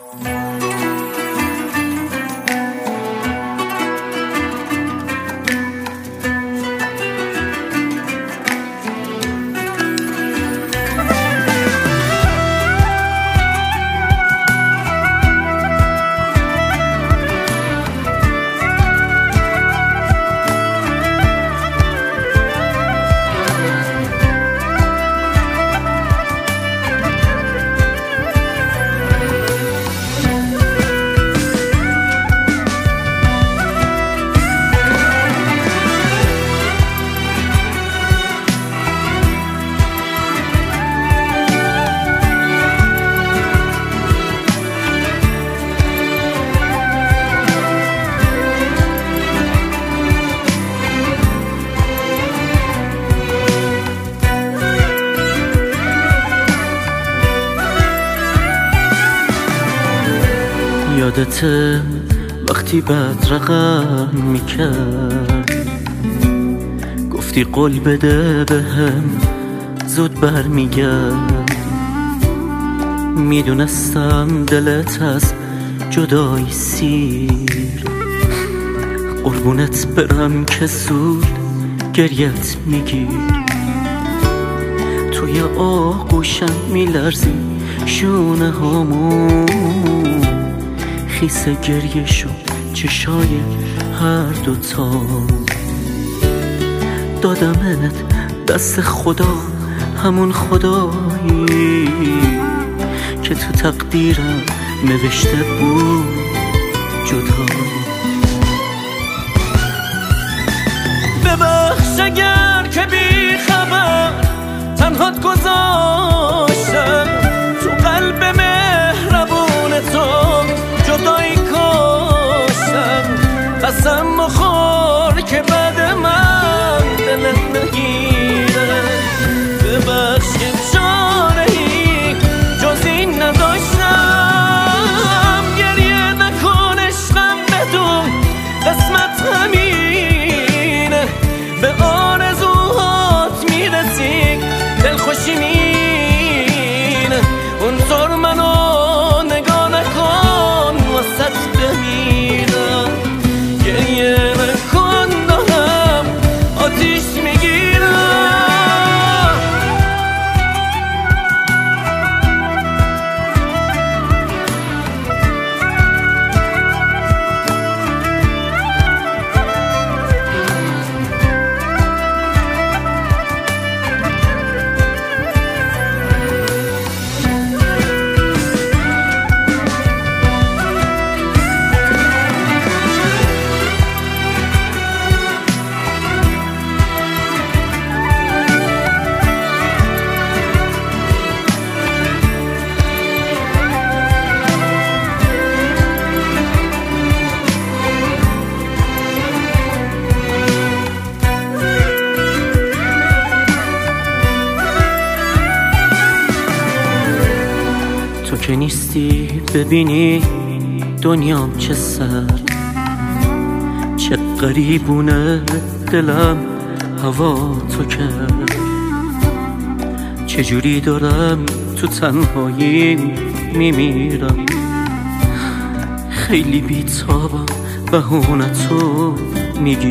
یادته وقتی بدرقم میکرد گفتی قول بده بهم زود برمیگرد. میدونستم دلت از جدایی سیر، قربونت برم که زود گریت میگیر. توی آغوشم میلرزی شونه هامون، خیس گریه شد چشای هر دوتا. دادمت دست خدا، همون خدایی که تو تقدیرم نوشته بود جدا. ببخش اگر که بی خبر تنهات گذاشتم، تو قلب مهربون تو جدایی کاشتم. قسم مخور که بعد من دلت نگیره. ببخش که چاره‌ای جز این نداشتم. گریه نکن عشقم، بدون قسمت همینه. به آرزوهات میرسی دلخوشی مینه. اونطور منو نگاه نکن وسط بمیرم. گریه نکن دارم آتیش میگیرم. تو که نیستی ببینی دنیام چه سرد، چه غریبونه دلم هوا تو کرد. چجوری دارم تو تنهایی میمیرم. خیلی بی‌تابم بهونتو میگی.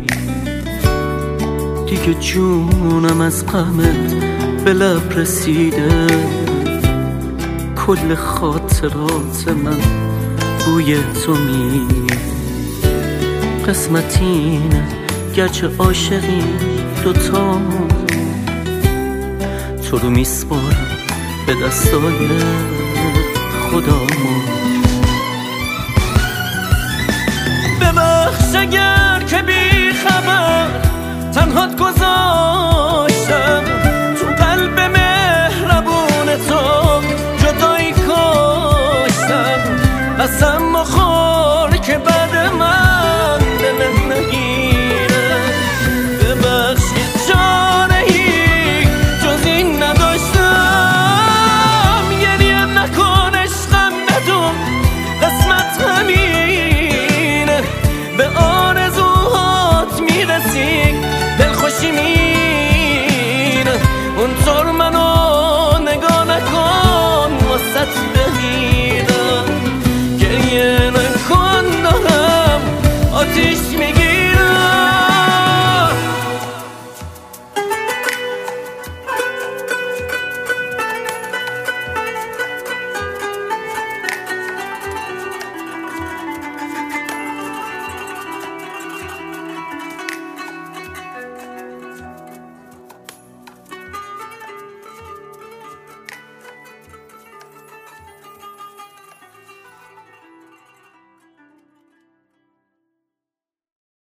دیگه جونم از غمت به لب رسیده. کل خاطرات من بوی تو میاد. قسمت اینه گرچه عاشقی دوتا، تو رو میسپارم به دستای خدامون. ببخش اگر که بی خبر تنهات گذاشتم،